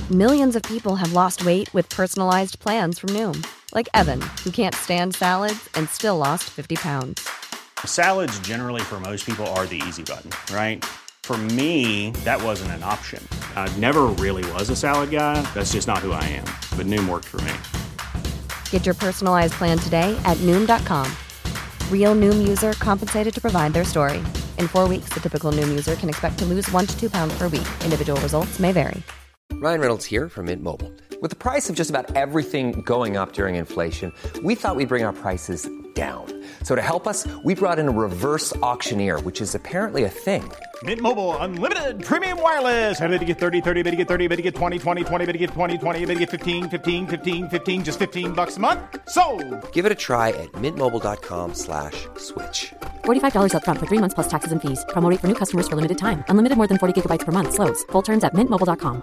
Millions of people have lost weight with personalized plans from Noom. Like Evan, who can't stand salads and still lost 50 pounds. Salads generally for most people are the easy button, right? For me, that wasn't an option. I never really was a salad guy. That's just not who I am. But Noom worked for me. Get your personalized plan today at Noom.com. Real Noom user compensated to provide their story. In 4 weeks, the typical Noom user can expect to lose 1 to 2 pounds per week. Individual results may vary. Ryan Reynolds here from Mint Mobile. With the price of just about everything going up during inflation, we thought we'd bring our prices down. So to help us, we brought in a reverse auctioneer, which is apparently a thing. Mint Mobile Unlimited Premium Wireless. How to get 30, 30, bit to get 30, bit to get 20, 20, 20, bit to get 20, 20, bit to get 15, 15, 15, 15, just $15 a month? Sold! Give it a try at mintmobile.com/switch. $45 up front for 3 months plus taxes and fees. Promo rate for new customers for limited time. Unlimited more than 40 gigabytes per month. Slows full terms at mintmobile.com.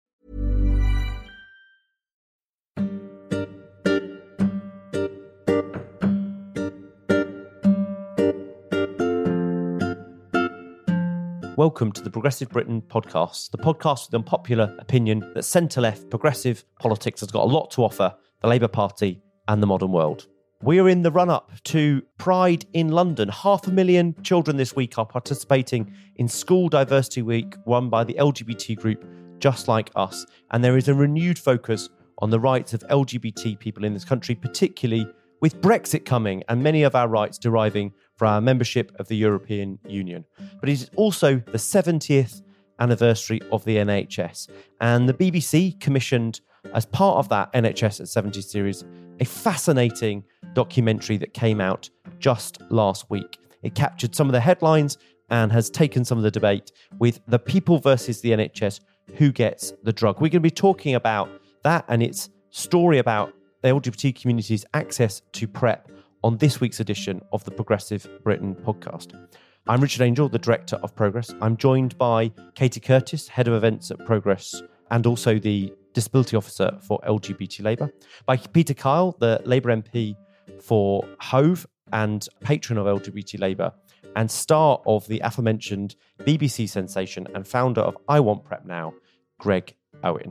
Welcome to the Progressive Britain podcast, the podcast with the unpopular opinion that centre-left progressive politics has got a lot to offer the Labour Party and the modern world. We are in the run-up to Pride in London. 500,000 children this week are participating in School Diversity Week, run by the LGBT group Just Like Us. And there is a renewed focus on the rights of LGBT people in this country, particularly with Brexit coming and many of our rights deriving from our membership of the European Union. But it is also the 70th anniversary of the NHS. And the BBC commissioned, as part of that NHS at 70 series, a fascinating documentary that came out just last week. It captured some of the headlines and has taken some of the debate with the people versus the NHS, who gets the drug. We're going to be talking about that and its story about the LGBT community's access to PrEP on this week's edition of the Progressive Britain podcast. I'm Richard Angel, the Director of Progress. I'm joined by Katie Curtis, Head of Events at Progress, and also the Disability Officer for LGBT Labour, by Peter Kyle, the Labour MP for Hove and patron of LGBT Labour, and star of the aforementioned BBC sensation and founder of I Want PrEP Now, Greg Owen.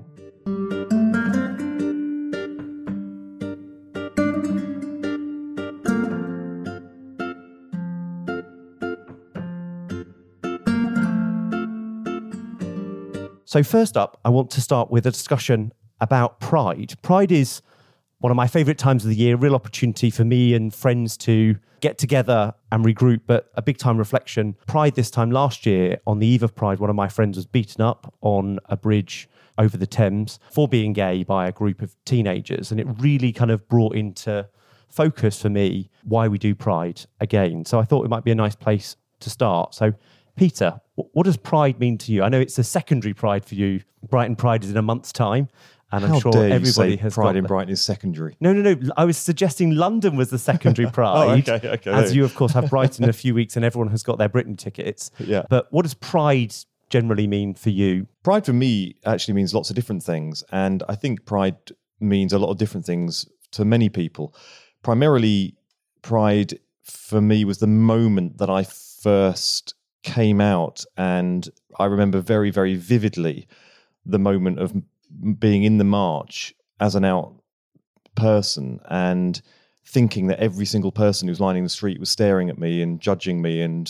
So first up, I want to start with a discussion about Pride. Pride is one of my favourite times of the year, a real opportunity for me and friends to get together and regroup, but a big time reflection. Pride this time last year, on the eve of Pride, one of my friends was beaten up on a bridge over the Thames for being gay by a group of teenagers. And it really kind of brought into focus for me why we do Pride again. So I thought it might be a nice place to start. So Peter, what does Pride mean to you? I know it's a secondary Pride for you. Brighton Pride is in a month's time. And I'm sure everybody has Pride in Brighton is secondary. No. I was suggesting London was the secondary Pride. Okay. As you, of course, have Brighton in a few weeks and everyone has got their Britain tickets. Yeah. But what does Pride generally mean for you? Pride for me actually means lots of different things. And I think Pride means a lot of different things to many people. Primarily, Pride for me was the moment that I first came out. And I remember very, very vividly the moment of being in the march as an out person and thinking that every single person who's lining the street was staring at me and judging me and,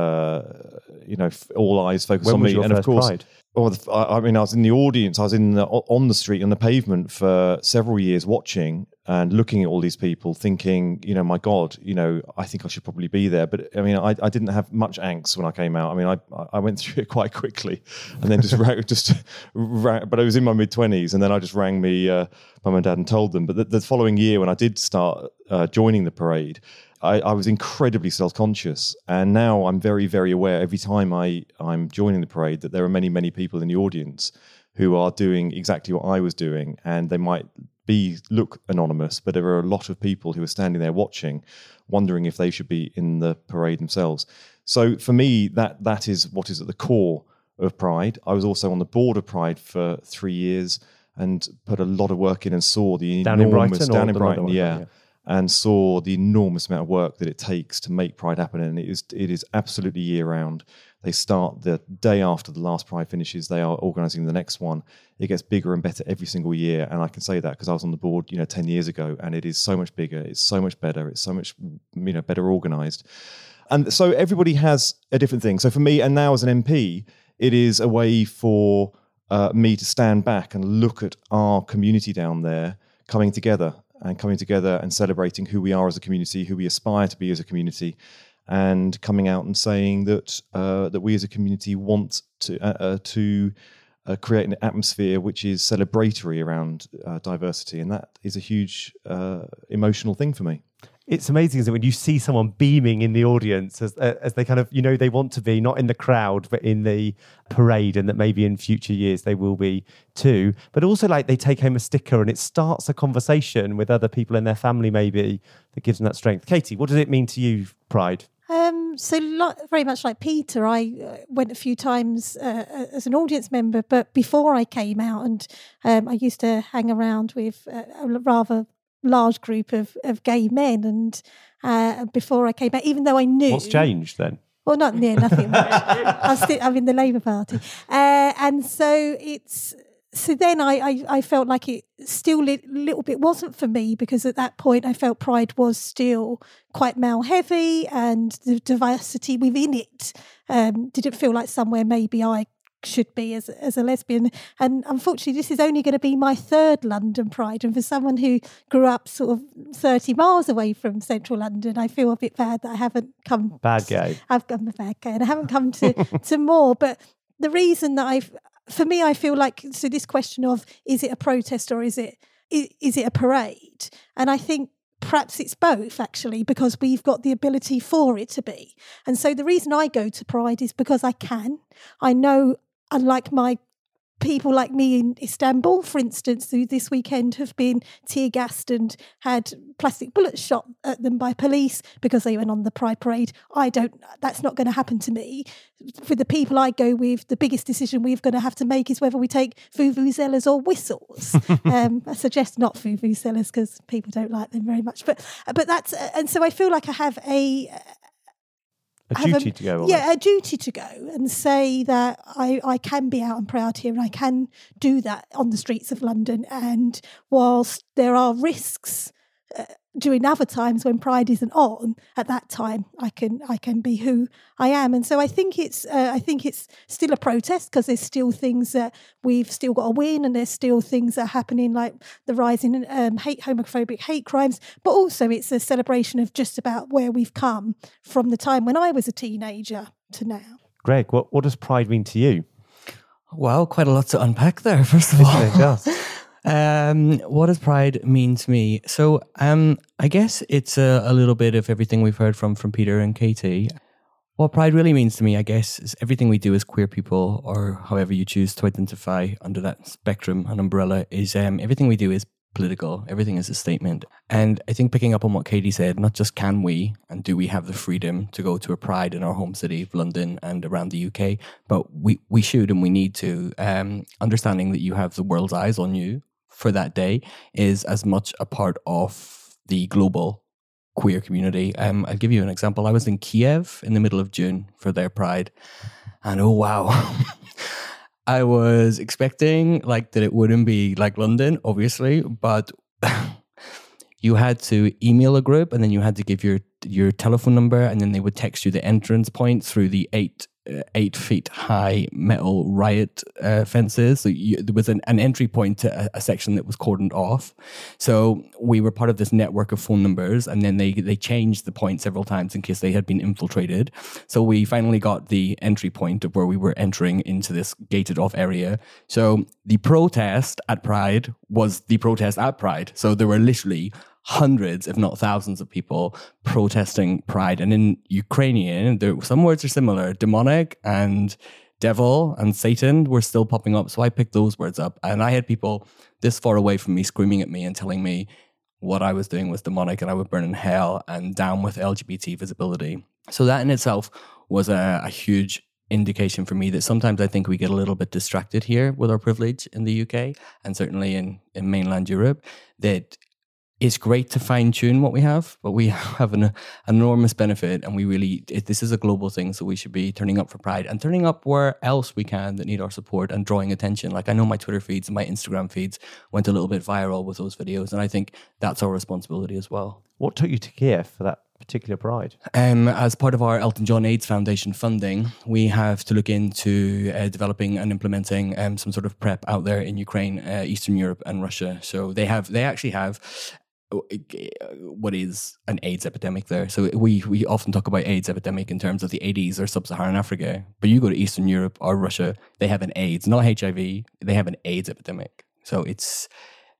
all eyes focused on me. And of course, Pride? I was in the audience. I was on the street, on the pavement for several years watching and looking at all these people thinking, my God, I think I should probably be there. But I mean, I didn't have much angst when I came out. I mean, I went through it quite quickly and then but I was in my mid-20s and then I just rang me mum and dad and told them. But the following year when I did start joining the parade, I was incredibly self-conscious. And now I'm very, very aware every time I'm joining the parade that there are many, many people in the audience who are doing exactly what I was doing. And they might look anonymous, but there are a lot of people who are standing there watching, wondering if they should be in the parade themselves. So for me, that is what is at the core of Pride. I was also on the board of Pride for 3 years and put a lot of work in and saw the down enormous... in Brighton? Down in Brighton, yeah. and saw the enormous amount of work that it takes to make Pride happen. And it is absolutely year round. They start the day after the last Pride finishes. They are organising the next one. It gets bigger and better every single year. And I can say that because I was on the board, 10 years ago, and it is so much bigger. It's so much better. It's so much, better organised. And so everybody has a different thing. So for me, and now as an MP, it is a way for me to stand back and look at our community down there coming together and celebrating who we are as a community, who we aspire to be as a community, and coming out and saying that that we as a community want to create an atmosphere which is celebratory around diversity, and that is a huge emotional thing for me. It's amazing, isn't it, when you see someone beaming in the audience as they kind of, they want to be, not in the crowd, but in the parade, and that maybe in future years they will be too. But also, like, they take home a sticker and it starts a conversation with other people in their family, maybe, that gives them that strength. Katie, what does it mean to you, Pride? Very much like Peter, I went a few times as an audience member, but before I came out, and I used to hang around with a rather large group of gay men, and before I came out, even though I knew... What's changed then? Well, nothing much. I'm in the Labour Party. And so then I felt like it still a little bit wasn't for me, because at that point I felt Pride was still quite male heavy, and the diversity within it didn't feel like somewhere maybe I should be as a lesbian. And unfortunately, this is only going to be my third London Pride, and for someone who grew up sort of 30 miles away from central London, I feel a bit bad that I haven't come... Bad gay. I've got a bad gay, and I haven't come to more. But the reason that I feel like, so this question of, is it a protest or is it a parade? And I think perhaps it's both, actually, because we've got the ability for it to be. And so the reason I go to Pride is because I can. I know, unlike my people like me in Istanbul, for instance, who this weekend have been tear gassed and had plastic bullets shot at them by police because they went on the Pride parade. That's not going to happen to me. For the people I go with, the biggest decision we're going to have to make is whether we take vuvuzelas or whistles. I suggest not vuvuzelas because people don't like them very much. But that's, and so I feel like I have a duty to go. A duty to go and say that I can be out and proud here, and I can do that on the streets of London. And whilst there are risks during other times when Pride isn't on, at that time I can be who I am. And so I think it's still a protest, because there's still things that we've still got to win, and there's still things that are happening, like the rise in homophobic hate crimes. But also it's a celebration of just about where we've come from the time when I was a teenager to now. Greg, what does Pride mean to you? Well, quite a lot to unpack there, first of all. It does. What does Pride mean to me? So I guess it's a little bit of everything we've heard from Peter and Katie. What Pride really means to me, I guess, is everything we do as queer people, or however you choose to identify under that spectrum and umbrella, is everything we do is political. Everything is a statement. And I think, picking up on what Katie said, not just can we and do we have the freedom to go to a Pride in our home city of London and around the UK, but we should and we need to. Understanding that you have the world's eyes on you for that day is as much a part of the global queer community. I'll give you an example. I was in Kiev in the middle of June for their Pride, and oh wow, I was expecting that it wouldn't be like London, obviously, but you had to email a group, and then you had to give your telephone number, and then they would text you the entrance point through the 8 feet high metal riot fences. So there was an entry point to a section that was cordoned off. So we were part of this network of phone numbers, and then they changed the point several times in case they had been infiltrated. So we finally got the entry point of where we were entering into this gated off area. So the protest at Pride was the protest at Pride. So there were literally hundreds, if not thousands, of people protesting Pride. And in Ukrainian, some words are similar. Demonic and devil and Satan were still popping up. So I picked those words up. And I had people this far away from me screaming at me and telling me what I was doing was demonic and I would burn in hell and down with LGBT visibility. So that in itself was a huge indication for me that sometimes I think we get a little bit distracted here with our privilege in the UK, and certainly in mainland Europe, that it's great to fine tune what we have, but we have an enormous benefit, and this is a global thing. So we should be turning up for Pride and turning up where else we can that need our support and drawing attention. Like I know my Twitter feeds and my Instagram feeds went a little bit viral with those videos, and I think that's our responsibility as well. What took you to Kiev for that particular Pride? As part of our Elton John AIDS Foundation funding, we have to look into developing and implementing some sort of PrEP out there in Ukraine, Eastern Europe, and Russia. So they actually have what is an AIDS epidemic there. So we often talk about AIDS epidemic in terms of the 80s or sub-Saharan Africa, but you go to Eastern Europe or Russia, they have an AIDS, not HIV, they have an AIDS epidemic. So it's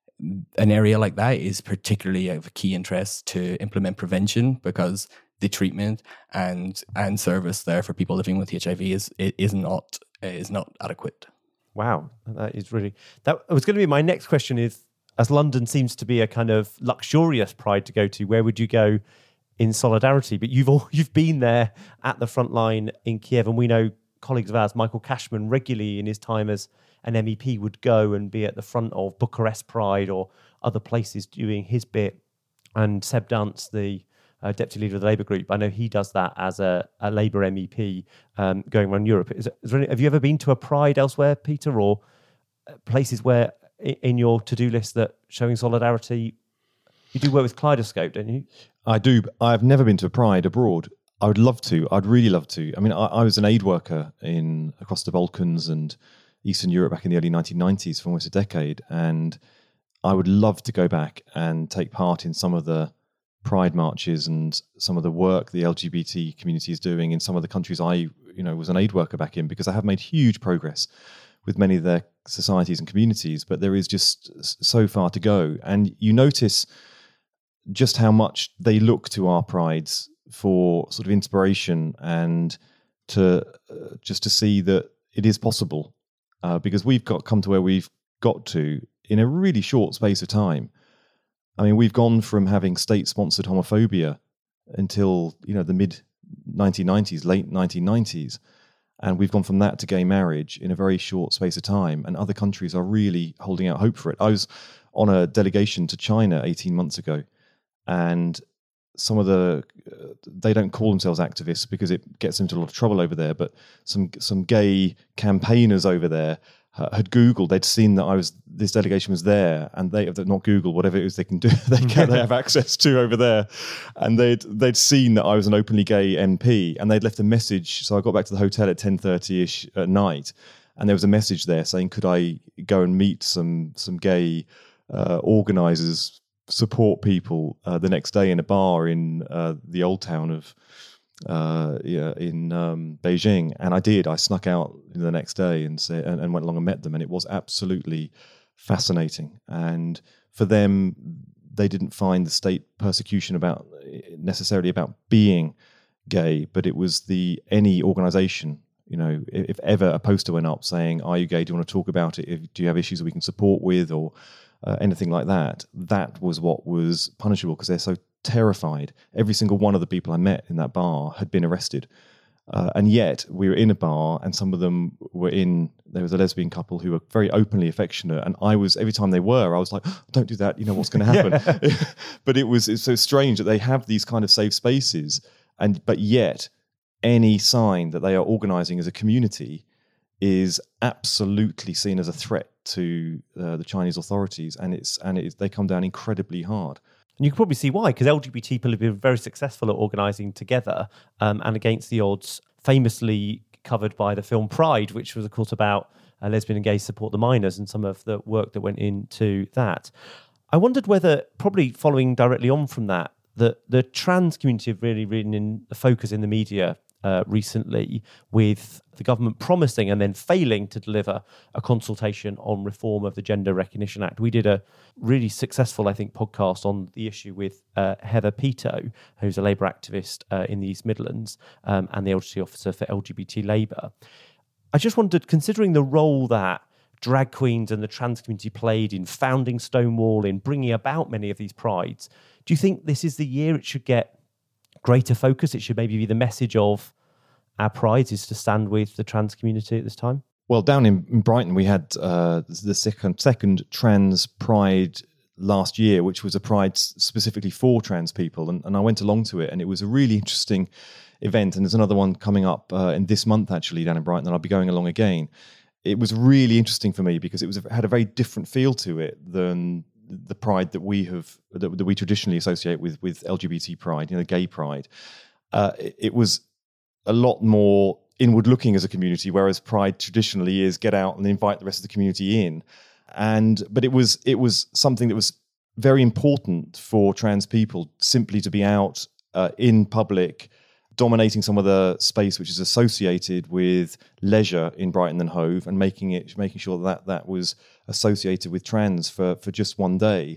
an area like that is particularly of key interest to implement prevention, because the treatment and service there for people living with HIV is not adequate. Wow, that is really, that was going to be my next question is, as London seems to be a kind of luxurious Pride to go to, where would you go in solidarity? But you've been there at the front line in Kiev, and we know colleagues of ours, Michael Cashman, regularly in his time as an MEP would go and be at the front of Bucharest Pride or other places doing his bit. And Seb Dance, the deputy leader of the Labour group, I know he does that as a Labour MEP going around Europe. Have you ever been to a Pride elsewhere, Peter, or places where in your to-do list that showing solidarity? You do work with Kaleidoscope, don't you? I do. I've never been to a Pride abroad. I would love to. I'd really love to. I mean, I was an aid worker across the Balkans and Eastern Europe back in the early 1990s for almost a decade, and I would love to go back and take part in some of the Pride marches and some of the work the LGBT community is doing in some of the countries I was an aid worker back in, because I have made huge progress with many of their societies and communities, but there is just so far to go. And you notice just how much they look to our Prides for sort of inspiration and to just to see that it is possible, because we've come to where we've got to in a really short space of time. I mean, we've gone from having state-sponsored homophobia until, the mid-1990s, late 1990s, and we've gone from that to gay marriage in a very short space of time, and other countries are really holding out hope for it. I was on a delegation to China 18 months ago, and some of they don't call themselves activists because it gets them into a lot of trouble over there, but some gay campaigners over there had Googled, they'd seen that this delegation was there, and they not Google, whatever it is they can do, they have access to over there, and they'd seen that I was an openly gay MP, and they'd left a message. So I got back to the hotel at 10:30ish at night, and there was a message there saying, could I go and meet some gay organisers, support people the next day in a bar in the old town of in Beijing. And I did. I snuck out the next day and went along and met them, and it was absolutely fascinating. And for them, they didn't find the state persecution necessarily about being gay, but it was any organisation. If ever a poster went up saying, "Are you gay? Do you want to talk about it? Do you have issues that we can support with?" or anything like that, that was what was punishable, because they're so terrified. Every single one of the people I met in that bar had been arrested. And yet we were in a bar, and some of them there was a lesbian couple who were very openly affectionate. And every time they were, I was like, oh, don't do that. What's going to happen? But it's so strange that they have these kind of safe spaces. But yet any sign that they are organizing as a community is absolutely seen as a threat to the Chinese authorities, and they come down incredibly hard. And you can probably see why, because LGBT people have been very successful at organising together and against the odds, famously covered by the film Pride, which was, of course, about lesbian and gay support the minors and some of the work that went into that. I wondered whether, probably following directly on from that, the trans community have really been in the focus in the media recently, with the government promising and then failing to deliver a consultation on reform of the Gender Recognition Act. We did a really successful, I think, podcast on the issue with Heather Peto, who's a Labour activist in the East Midlands and the LGBT officer for LGBT Labour. I just wondered, considering the role that drag queens and the trans community played in founding Stonewall, in bringing about many of these prides, do you think this is the year it should get greater focus? It should maybe be the message of our prides is to stand with the trans community at this time? Well, down in Brighton, we had the second trans pride last year, which was a Pride specifically for trans people. And I went along to it, and it was a really interesting event. And there's another one coming up in this month, actually, down in Brighton, and I'll be going along again. It was really interesting for me because it had a very different feel to it than the Pride that we traditionally associate with LGBT Pride, gay Pride. It was a lot more inward looking as a community, whereas Pride traditionally is get out and invite the rest of the community in. But it was something that was very important for trans people simply to be out in public, dominating some of the space which is associated with leisure in Brighton and Hove, and making sure that was associated with trans for just one day.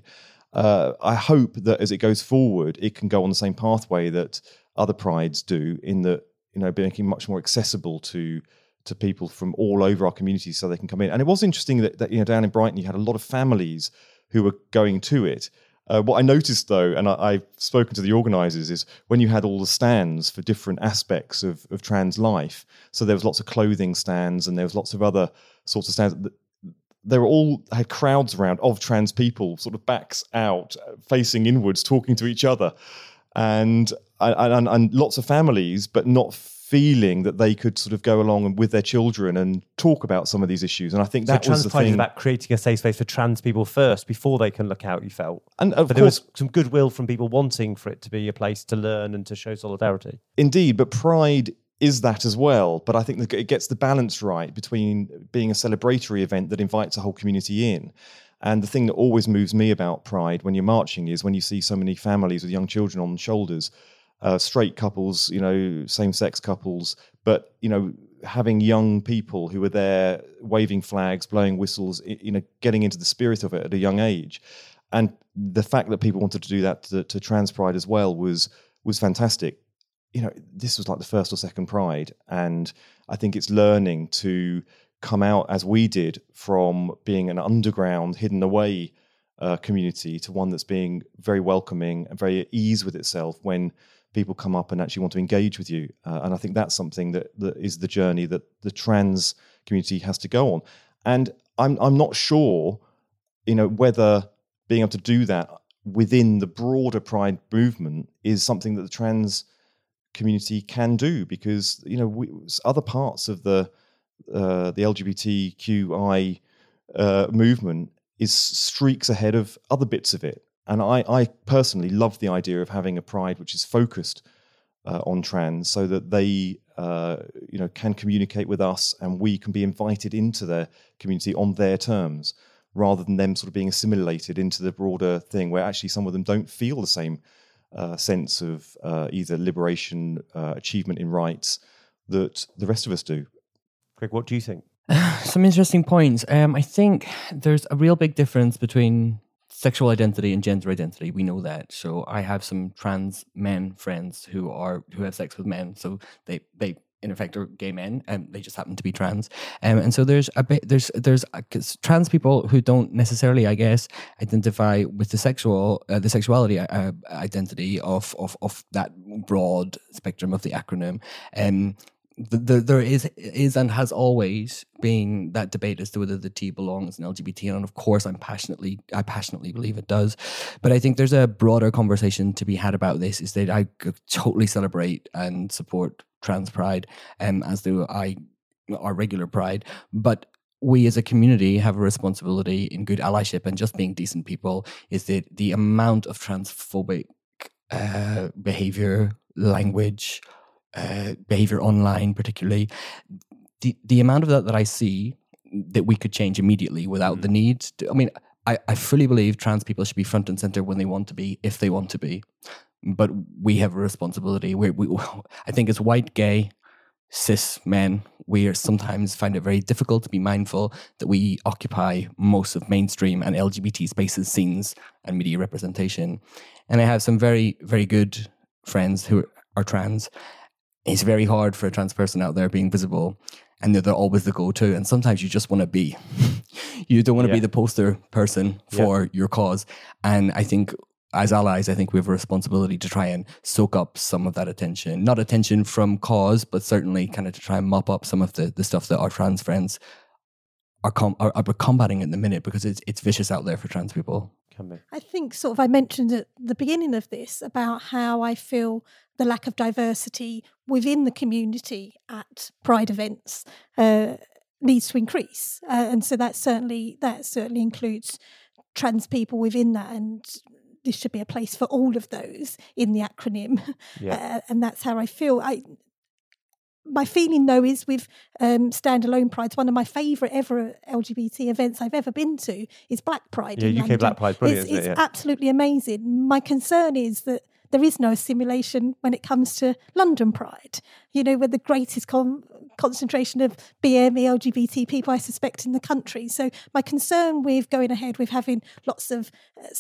I hope that as it goes forward, it can go on the same pathway that other prides do, in that making much more accessible to people from all over our community so they can come in. And it was interesting that down in Brighton you had a lot of families who were going to it. What I noticed, though, and I've spoken to the organisers, is when you had all the stands for different aspects of trans life, so there was lots of clothing stands and there was lots of other sorts of stands, they were all had crowds around of trans people, sort of backs out, facing inwards, talking to each other, and lots of families, but not feeling that they could sort of go along with their children and talk about some of these issues. And I think that was the thing. Is about creating a safe space for trans people first before they can look out, you felt. And but there was some goodwill from people wanting for it to be a place to learn and to show solidarity. Indeed, but Pride is that as well. But I think that it gets the balance right between being a celebratory event that invites a whole community in. And the thing that always moves me about Pride when you're marching is when you see so many families with young children on shoulders, straight couples, same-sex couples, but, having young people who are there waving flags, blowing whistles, getting into the spirit of it at a young age. And the fact that people wanted to do that to Trans Pride as well was fantastic. This was like the first or second Pride, and I think it's learning to come out as we did from being an underground, hidden away community to one that's being very welcoming and very at ease with itself when people come up and actually want to engage with you. And I think that's something that is the journey that the trans community has to go on. And I'm not sure, whether being able to do that within the broader Pride movement is something that the trans community can do, because, other parts of the LGBTQI movement is streaks ahead of other bits of it. And I personally love the idea of having a Pride which is focused on trans, so that they can communicate with us and we can be invited into their community on their terms, rather than them sort of being assimilated into the broader thing where actually some of them don't feel the same sense of either liberation, achievement in rights that the rest of us do. Greg, what do you think? Some interesting points. I think there's a real big difference between sexual identity and gender identity. We know that. So I have some trans men friends who have sex with men. So they in effect are gay men, and they just happen to be trans. And so there's trans people who don't necessarily, I guess, identify with the sexuality identity of that broad spectrum of the acronym. There is and has always been that debate as to whether the T belongs in LGBT, and of course I passionately believe it does. But I think there's a broader conversation to be had about this, is that I totally celebrate and support Trans Pride, as do our regular Pride. But we as a community have a responsibility in good allyship and just being decent people, is that the amount of transphobic behavior, language, behavior online particularly, the amount of that I see that we could change immediately without the need to, I fully believe trans people should be front and center when they want to be, if they want to be, but we have a responsibility. I think as white, gay, cis men, we sometimes find it very difficult to be mindful that we occupy most of mainstream and LGBT spaces, scenes and media representation. And I have some very, very good friends who are trans. It's very hard for a trans person out there being visible, and they're always the go-to. And sometimes you just want to be. You don't want to be the poster person for your cause. And I think as allies, we have a responsibility to try and soak up some of that attention. Not attention from cause, but certainly kind of to try and mop up some of the stuff that our trans friends are combating it in the minute, because it's vicious out there for trans people. Can be. I think sort of I mentioned at the beginning of this about how I feel the lack of diversity within the community at Pride events needs to increase, and so that certainly includes trans people within that, and this should be a place for all of those in the acronym. Yeah. And that's how I feel. My feeling, though, is with standalone Prides, one of my favourite ever LGBT events I've ever been to is Black Pride. Yeah, in UK London. Black Pride, brilliant, isn't it? It's Yeah. absolutely amazing. My concern is that there is no assimilation when it comes to London Pride, where the greatest concentration of BME LGBT people, I suspect, in the country. So my concern with going ahead with having lots of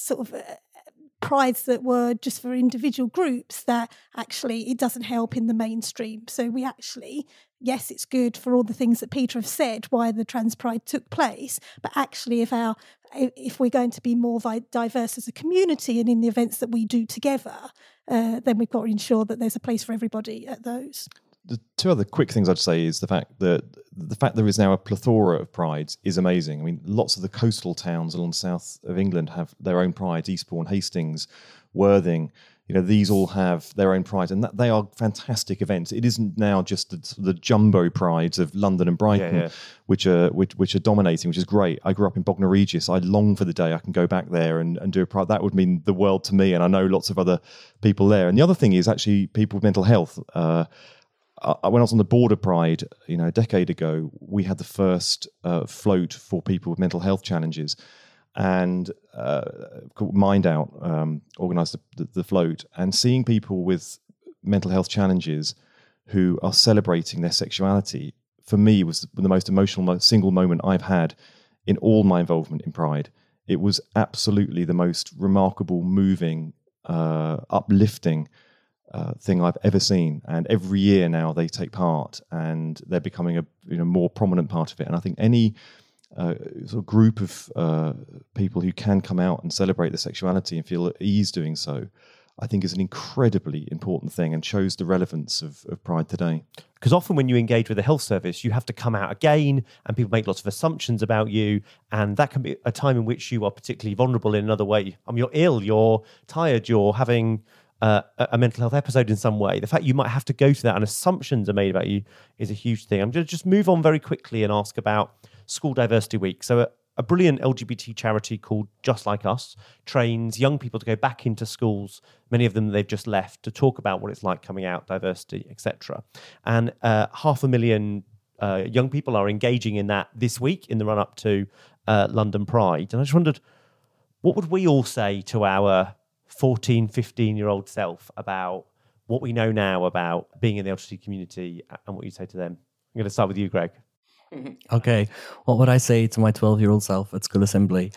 prides that were just for individual groups, that actually it doesn't help in the mainstream. So we actually, yes, it's good for all the things that Peter have said, why the trans pride took place, but actually if we're going to be more diverse as a community and in the events that we do together, then we've got to ensure that there's a place for everybody at those. The two other quick things I'd say is the fact there is now a plethora of prides is amazing. I mean, lots of the coastal towns along the south of England have their own prides. Eastbourne, Hastings, Worthing, these all have their own prides, and they are fantastic events. It isn't now just the jumbo prides of London and Brighton, which are dominating, which is great. I grew up in Bognor Regis. I long for the day I can go back there and do a pride. That would mean the world to me, and I know lots of other people there. And the other thing is actually people with mental health. When I was on the Border Pride, a decade ago, we had the first float for people with mental health challenges, and called Mind Out organised the float. And seeing people with mental health challenges who are celebrating their sexuality, for me, was the most emotional single moment I've had in all my involvement in Pride. It was absolutely the most remarkable, moving, uplifting thing I've ever seen, and every year now they take part, and they're becoming a more prominent part of it. And I think any sort of group of people who can come out and celebrate their sexuality and feel at ease doing so, I think is an incredibly important thing and shows the relevance of Pride today. Because often when you engage with the health service, you have to come out again, and people make lots of assumptions about you, and that can be a time in which you are particularly vulnerable in another way. You're ill, you're tired, you're having a mental health episode in some way. The fact you might have to go to that and assumptions are made about you is a huge thing. I'm going to just move on very quickly and ask about School Diversity Week. So a brilliant LGBT charity called Just Like Us trains young people to go back into schools, many of them they've just left, to talk about what it's like coming out, diversity, etc. And 500,000 young people are engaging in that this week in the run-up to London Pride. And I just wondered, what would we all say to our 14, 15-year-old self about what we know now about being in the LGBT community, and what you say to them? I'm going to start with you, Greg. Okay, what would I say to my 12-year-old self at school assembly?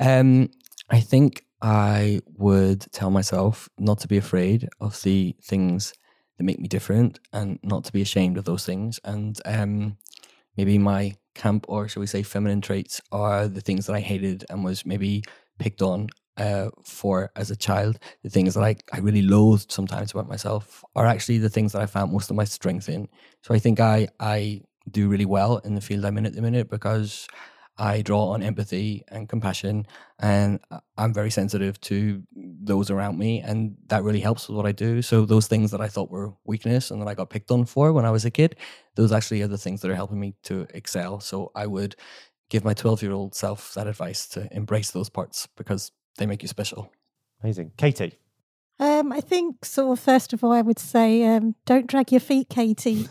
I think I would tell myself not to be afraid of the things that make me different, and not to be ashamed of those things. And maybe my camp, or shall we say feminine traits, are the things that I hated and was maybe picked on for as a child. The things that I really loathed sometimes about myself are actually the things that I found most of my strength in. So I think I do really well in the field I'm in at the minute, because I draw on empathy and compassion, and I'm very sensitive to those around me, and that really helps with what I do. So those things that I thought were weakness and that I got picked on for when I was a kid, those actually are the things that are helping me to excel. So I would give my 12-year-old self that advice, to embrace those parts, because they make you special. Amazing. Katie? I think sort of first of all, I would say, don't drag your feet, Katie.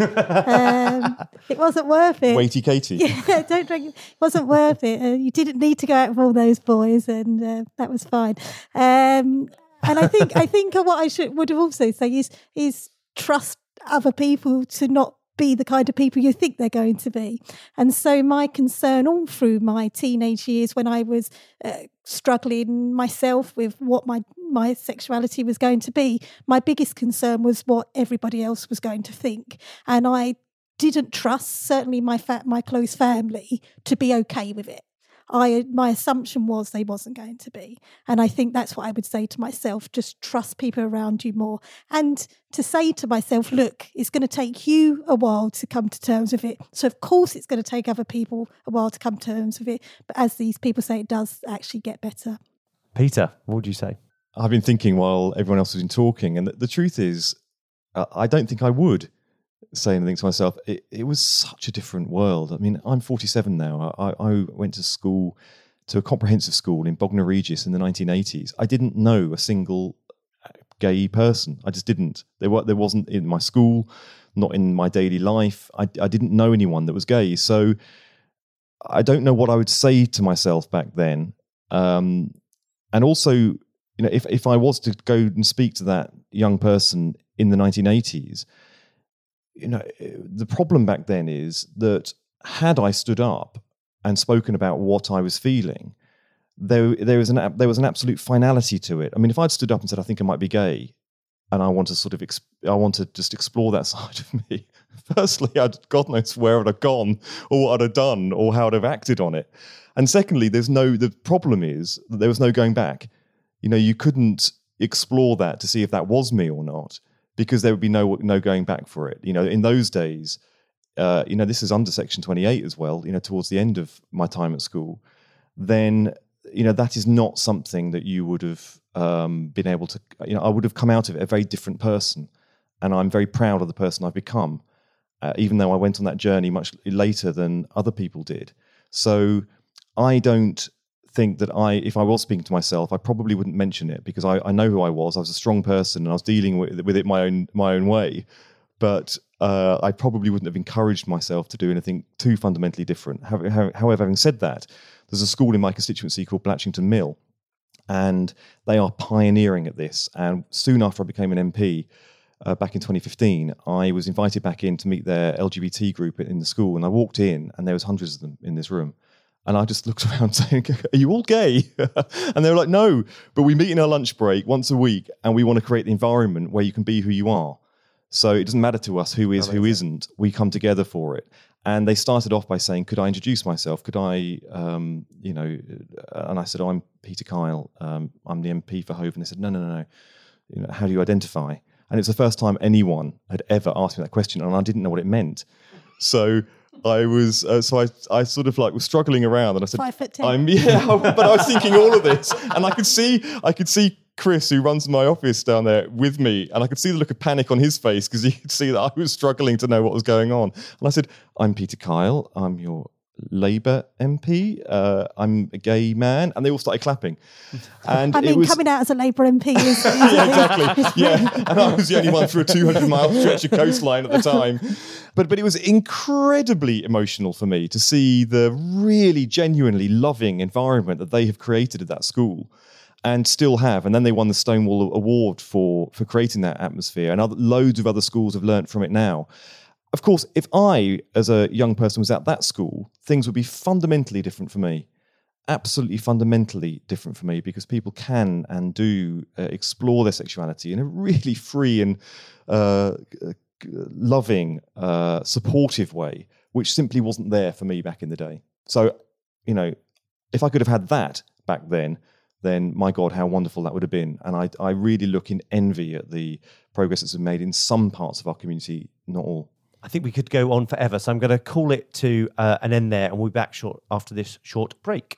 It wasn't worth it. Weighty Katie. Yeah, don't drag. It wasn't worth it. You didn't need to go out with all those boys, and that was fine. And I think what I would also say is trust other people to not be the kind of people you think they're going to be. And so my concern all through my teenage years, when I was struggling myself with what my sexuality was going to be, my biggest concern was what everybody else was going to think. And I didn't trust, certainly my close family, to be okay with it. my assumption was they wasn't going to be. And I think that's what I would say to myself, just trust people around you more. And to say to myself, look, it's going to take you a while to come to terms with it. So of course it's going to take other people a while to come to terms with it. But as these people say, it does actually get better. Peter, what would you say? I've been thinking while everyone else has been talking, and the truth is, I don't think I would say anything to myself. It was such a different world. I mean, I'm 47 now. I went to a comprehensive school in Bognor Regis in the 1980s. I didn't know a single gay person. I just didn't. There wasn't in my school, not in my daily life. I didn't know anyone that was gay. So I don't know what I would say to myself back then. And also, you know, if I was to go and speak to that young person in the 1980s, you know, the problem back then is that had I stood up and spoken about what I was feeling, there was an absolute finality to it. I mean, if I'd stood up and said, I think I might be gay, and I want to just explore that side of me, firstly, God knows where I'd have gone or what I'd have done or how I'd have acted on it. And secondly, the problem is that there was no going back. You know, you couldn't explore that to see if that was me or not, because there would be no going back for it. You know, in those days, you know, this is under Section 28 as well, you know, towards the end of my time at school, then, you know, that is not something that you would have been able to, you know, I would have come out of it a very different person. And I'm very proud of the person I've become, even though I went on that journey much later than other people did. So I don't think that if I was speaking to myself, I probably wouldn't mention it, because I know who I was. I was a strong person and I was dealing with it my own way. But I probably wouldn't have encouraged myself to do anything too fundamentally different. However, having said that, there's a school in my constituency called Blatchington Mill, and they are pioneering at this. And soon after I became an MP, back in 2015, I was invited back in to meet their LGBT group in the school, and I walked in and there was hundreds of them in this room. And I just looked around saying, are you all gay? And they were like, no, but we meet in our lunch break once a week and we want to create the environment where you can be who you are. So it doesn't matter to us who is, who isn't. We come together for it. And they started off by saying, could I introduce myself? Could I, you know, and I said, I'm Peter Kyle. I'm the MP for Hove. And they said, no. You know, how do you identify? And it's the first time anyone had ever asked me that question, and I didn't know what it meant. So I was, I sort of like was struggling around, and I said, 5'10". But I was thinking all of this, and I could see Chris, who runs my office down there with me, and I could see the look of panic on his face because he could see that I was struggling to know what was going on. And I said, I'm Peter Kyle, I'm your Labour MP, I'm a gay man, and they all started clapping. And I mean, coming out as a Labour MP is yeah, exactly. Yeah, and I was the only one through a 200-mile stretch of coastline at the time. But it was incredibly emotional for me to see the really genuinely loving environment that they have created at that school and still have. And then they won the Stonewall Award for creating that atmosphere, and loads of other schools have learnt from it now. Of course, if I, as a young person, was at that school, things would be fundamentally different for me. Absolutely fundamentally different for me, because people can and do explore their sexuality in a really free and loving, supportive way, which simply wasn't there for me back in the day. So, you know, if I could have had that back then my God, how wonderful that would have been. And I really look in envy at the progress that's been made in some parts of our community, not all. I think we could go on forever, so I'm going to call it to an end there, and we'll be back after this short break.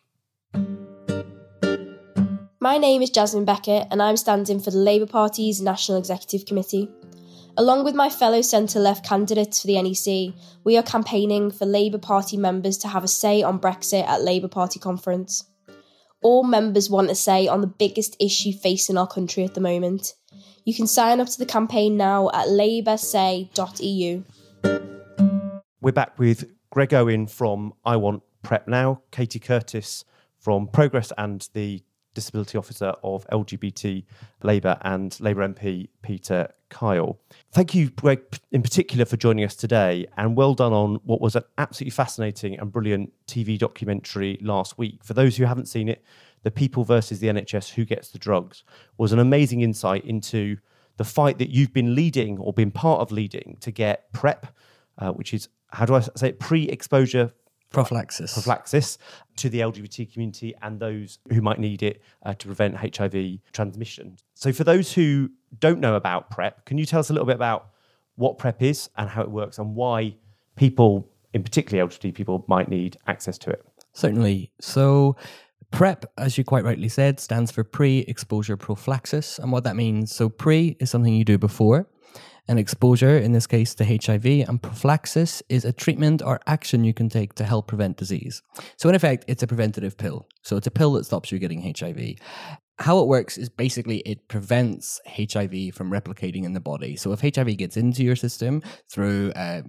My name is Jasmine Beckett, and I'm standing for the Labour Party's National Executive Committee. Along with my fellow centre-left candidates for the NEC, we are campaigning for Labour Party members to have a say on Brexit at Labour Party conference. All members want a say on the biggest issue facing our country at the moment. You can sign up to the campaign now at laboursay.eu. We're back with Greg Owen from I Want Prep Now, Katie Curtis from Progress and the Disability Officer of LGBT Labour, and Labour MP Peter Kyle. Thank you, Greg, in particular for joining us today, and well done on what was an absolutely fascinating and brilliant TV documentary last week. For those who haven't seen it, The People versus the NHS, Who Gets the Drugs, was an amazing insight into the fight that you've been leading or been part of leading to get PrEP, which is, how do I say it, pre-exposure prophylaxis to the LGBT community and those who might need it to prevent HIV transmission. So for those who don't know about PrEP, can you tell us a little bit about what PrEP is and how it works and why people, in particular LGBT people, might need access to it? Certainly. So PrEP, as you quite rightly said, stands for pre-exposure prophylaxis. And what that means, so pre is something you do before, and exposure, in this case, to HIV, and prophylaxis is a treatment or action you can take to help prevent disease. So in effect, it's a preventative pill. So it's a pill that stops you getting HIV. How it works is basically it prevents HIV from replicating in the body. So if HIV gets into your system through a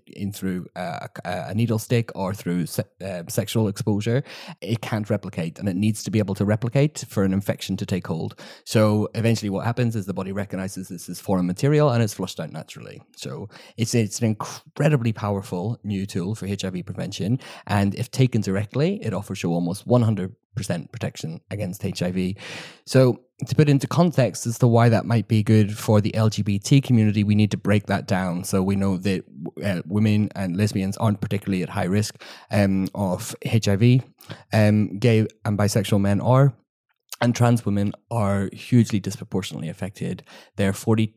needle stick or through sexual exposure, it can't replicate, and it needs to be able to replicate for an infection to take hold. So eventually what happens is the body recognizes this as foreign material and it's flushed out naturally. So it's an incredibly powerful new tool for HIV prevention, and if taken directly, it offers you almost 100% protection against HIV. So to put into context as to why that might be good for the LGBT community, we need to break that down. So we know that women and lesbians aren't particularly at high risk of HIV. Gay and bisexual men are. And trans women are hugely disproportionately affected. They're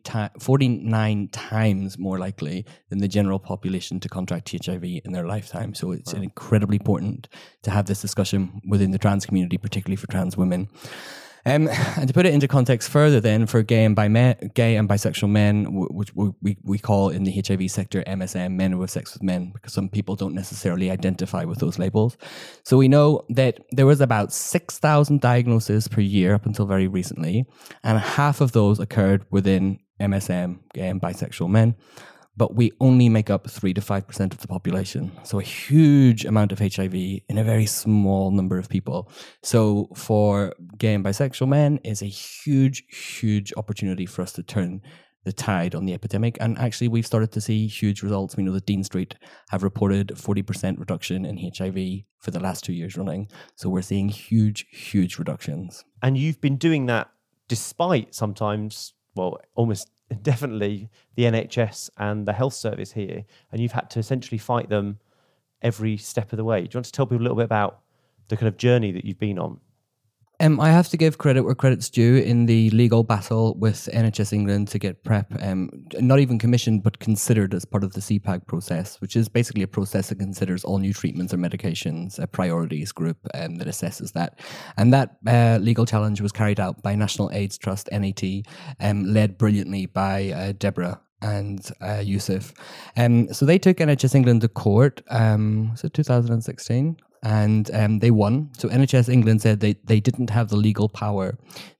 49 times more likely than the general population to contract HIV in their lifetime. So it's incredibly important to have this discussion within the trans community, particularly for trans women. And to put it into context further then, for gay and bisexual men, which we call in the HIV sector MSM, men who have sex with men, because some people don't necessarily identify with those labels. So we know that there was about 6,000 diagnoses per year up until very recently, and half of those occurred within MSM, gay and bisexual men. But we only make up 3 to 5% of the population. So a huge amount of HIV in a very small number of people. So for gay and bisexual men is a huge, huge opportunity for us to turn the tide on the epidemic. And actually, we've started to see huge results. We know that Dean Street have reported 40% reduction in HIV for the last 2 years running. So we're seeing huge, huge reductions. And you've been doing that despite sometimes, well, almost definitely the NHS and the health service here, and you've had to essentially fight them every step of the way. Do you want to tell people a little bit about the kind of journey that you've been on? I have to give credit where credit's due in the legal battle with NHS England to get PrEP, not even commissioned, but considered as part of the CPAG process, which is basically a process that considers all new treatments or medications, a priorities group that assesses that. And that legal challenge was carried out by National AIDS Trust, NAT, led brilliantly by Deborah and Yusuf. So they took NHS England to court, was it 2016? And they won. So NHS England said they didn't have the legal power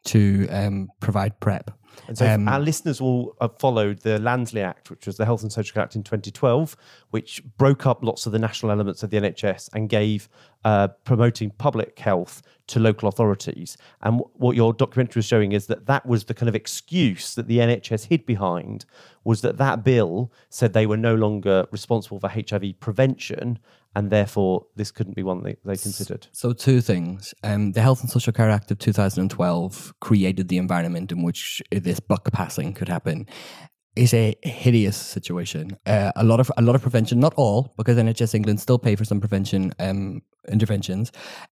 to provide PrEP. And so our listeners will have followed the Lansley Act, which was the Health and Social Care Act in 2012, which broke up lots of the national elements of the NHS and gave promoting public health to local authorities. And what your documentary was showing is that was the kind of excuse that the NHS hid behind, was that bill said they were no longer responsible for HIV prevention, and therefore this couldn't be one they considered. So two things. The Health and Social Care Act of 2012 created the environment in which this buck passing could happen. It's a hideous situation. A lot of prevention, not all, because NHS England still pay for some prevention interventions.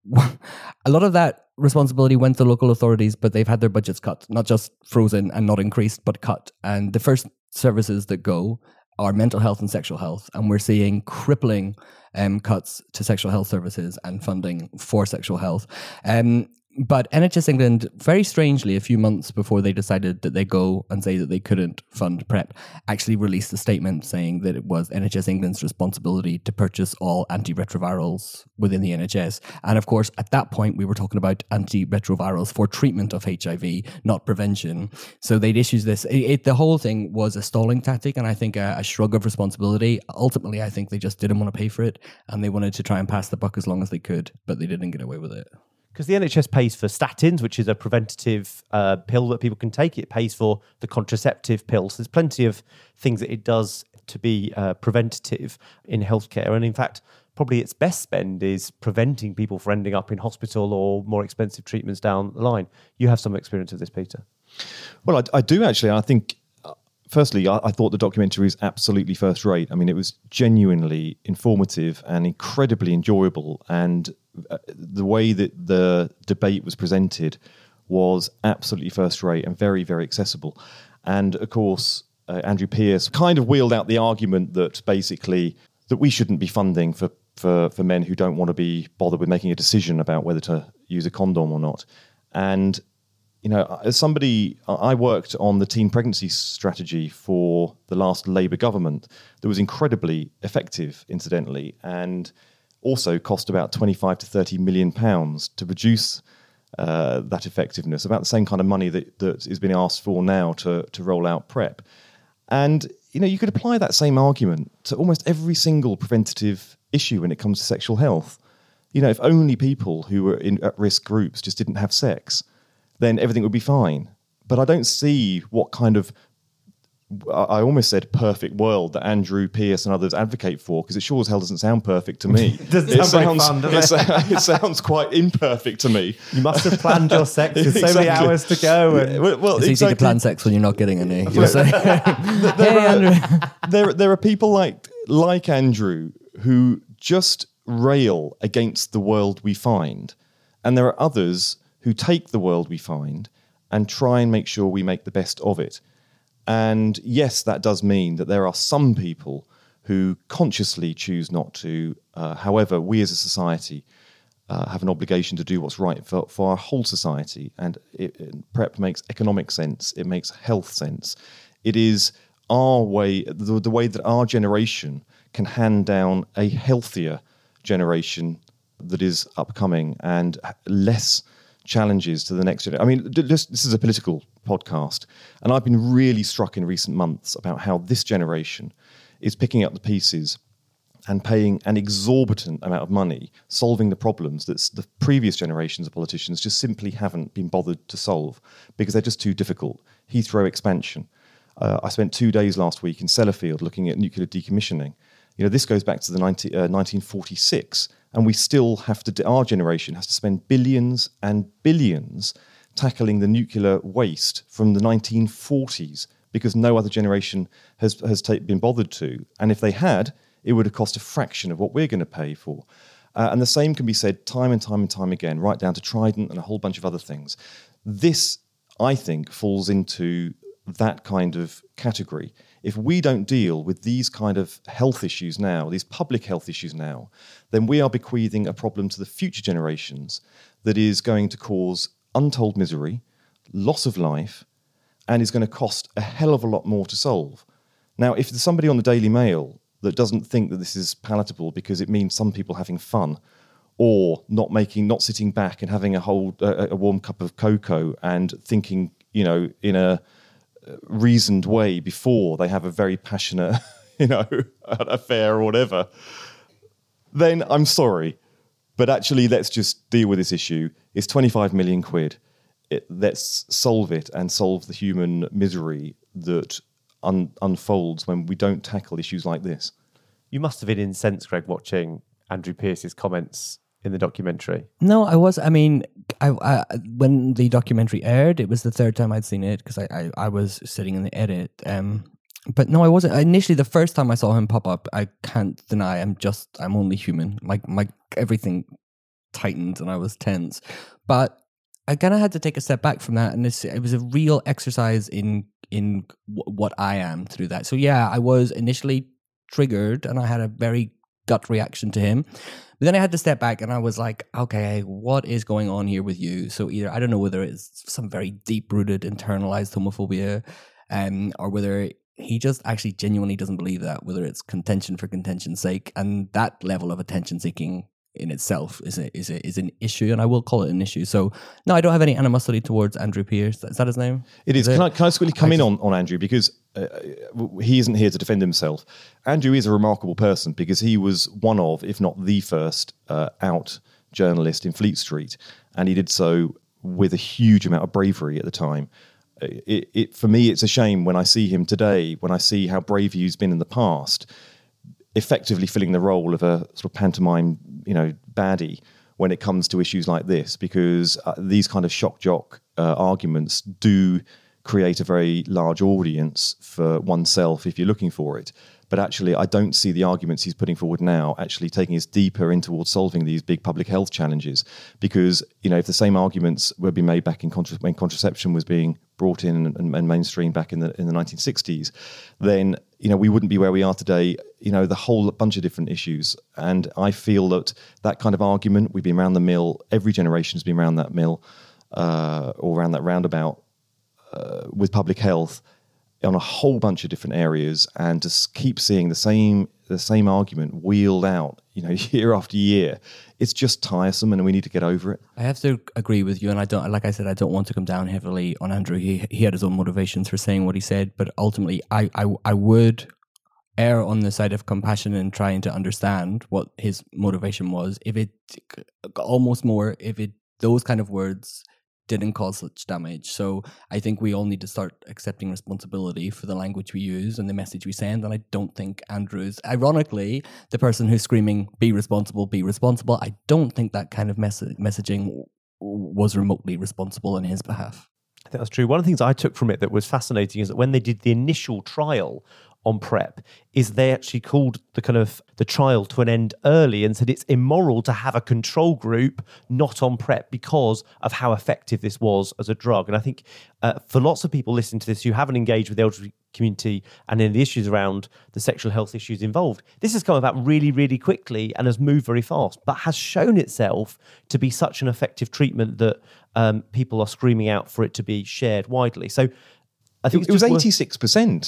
A lot of that responsibility went to local authorities, but they've had their budgets cut, not just frozen and not increased, but cut. And the first services that go are mental health and sexual health, and we're seeing crippling cuts to sexual health services and funding for sexual health. But NHS England, very strangely, a few months before they decided that they go and say that they couldn't fund PrEP, actually released a statement saying that it was NHS England's responsibility to purchase all antiretrovirals within the NHS. And of course, at that point, we were talking about antiretrovirals for treatment of HIV, not prevention. So they'd issued this. The whole thing was a stalling tactic, and I think a shrug of responsibility. Ultimately, I think they just didn't want to pay for it, and they wanted to try and pass the buck as long as they could, but they didn't get away with it. Because the NHS pays for statins, which is a preventative pill that people can take. It pays for the contraceptive pills. There's plenty of things that it does to be preventative in healthcare. And in fact, probably its best spend is preventing people from ending up in hospital or more expensive treatments down the line. You have some experience of this, Peter. Well, I do actually. I think firstly, I thought the documentary was absolutely first rate. I mean, it was genuinely informative and incredibly enjoyable. And the way that the debate was presented was absolutely first rate and very, very accessible. And of course, Andrew Pearce kind of wheeled out the argument that basically that we shouldn't be funding for men who don't want to be bothered with making a decision about whether to use a condom or not. And, you know, as somebody, I worked on the teen pregnancy strategy for the last Labour government that was incredibly effective, incidentally, and also cost about 25 to 30 million pounds to produce that effectiveness, about the same kind of money that is being asked for now to roll out PrEP. And, you know, you could apply that same argument to almost every single preventative issue when it comes to sexual health. You know, if only people who were in at-risk groups just didn't have sex, then everything would be fine. But I don't see what kind of, I almost said perfect world that Andrew Pearce and others advocate for, because it sure as hell doesn't sound perfect to me. It sounds quite imperfect to me. You must have planned your sex with so many hours to go. And well, it's easy to plan sex when you're not getting any. There are people like Andrew who just rail against the world we find, and there are others who take the world we find and try and make sure we make the best of it. And yes, that does mean that there are some people who consciously choose not to. However, we as a society have an obligation to do what's right for our whole society. And PrEP makes economic sense. It makes health sense. It is our way, the way that our generation can hand down a healthier generation that is upcoming and less challenges to the next generation. I mean, this is a political podcast, and I've been really struck in recent months about how this generation is picking up the pieces and paying an exorbitant amount of money solving the problems that the previous generations of politicians just simply haven't been bothered to solve because they're just too difficult. Heathrow expansion. I spent 2 days last week in Sellafield looking at nuclear decommissioning. You know, this goes back to the 1946, and we still have to, our generation has to spend billions and billions tackling the nuclear waste from the 1940s because no other generation has been bothered to. And if they had, it would have cost a fraction of what we're going to pay for. And the same can be said time and time and time again, right down to Trident and a whole bunch of other things. This, I think, falls into that kind of category. If we don't deal with these kind of health issues now, these public health issues now, then we are bequeathing a problem to the future generations that is going to cause untold misery, loss of life, and is going to cost a hell of a lot more to solve. Now, if there's somebody on the Daily Mail that doesn't think that this is palatable because it means some people having fun, or not sitting back and having a warm cup of cocoa and thinking, you know, in a reasoned way before they have a very passionate, you know, affair or whatever, then I'm sorry. But actually, let's just deal with this issue. It's 25 million quid. Let's solve it and solve the human misery that unfolds when we don't tackle issues like this. You must have been incensed, Greg, watching Andrew Pearce's comments in the documentary. No, I was. I mean, I when the documentary aired, it was the third time I'd seen it because I was sitting in the edit. But no, I wasn't. Initially, the first time I saw him pop up, I can't deny I'm only human. My everything tightened and I was tense. But I kind of had to take a step back from that, and it was a real exercise in what I am to do that. So yeah, I was initially triggered, and I had a very gut reaction to him. But then I had to step back, and I was like, okay, what is going on here with you? So either I don't know whether it's some very deep-rooted, internalized homophobia, or whether he just actually genuinely doesn't believe that, whether it's contention for contention's sake, and that level of attention-seeking in itself is an issue, and I will call it an issue. So no, I don't have any animosity towards Andrew Pearce. Is that his name? It is. Can I just quickly come in on Andrew, because he isn't here to defend himself. Andrew is a remarkable person because he was one of, if not the first, out journalist in Fleet Street, and he did so with a huge amount of bravery at the time. For me, it's a shame when I see him today, when I see how brave he's been in the past, effectively filling the role of a sort of pantomime, you know, baddie when it comes to issues like this, because these kind of shock jock arguments do create a very large audience for oneself if you're looking for it. But actually, I don't see the arguments he's putting forward now actually taking us deeper in towards solving these big public health challenges. Because, if the same arguments were being made back in when contraception was being brought in and mainstream back in the 1960s, then, we wouldn't be where we are today, the whole bunch of different issues. And I feel that kind of argument, we've been around the mill, every generation has been around that mill or around that roundabout with public health, on a whole bunch of different areas, and to keep seeing the same argument wheeled out, year after year, it's just tiresome, and we need to get over it. I have to agree with you, and I don't want to come down heavily on Andrew. He had his own motivations for saying what he said, but ultimately, I would err on the side of compassion and trying to understand what his motivation was. If those kind of words didn't cause such damage. So I think we all need to start accepting responsibility for the language we use and the message we send. And I don't think Andrew's, ironically, the person who's screaming, be responsible, I don't think that kind of messaging was remotely responsible on his behalf. I think that's true. One of the things I took from it that was fascinating is that when they did the initial trial on PrEP, is they actually called the trial to an end early and said it's immoral to have a control group not on PrEP because of how effective this was as a drug. And I think for lots of people listening to this who haven't engaged with the LGBT community and in the issues around the sexual health issues involved, this has come about really, really quickly and has moved very fast, but has shown itself to be such an effective treatment that people are screaming out for it to be shared widely. So I think it was 86%.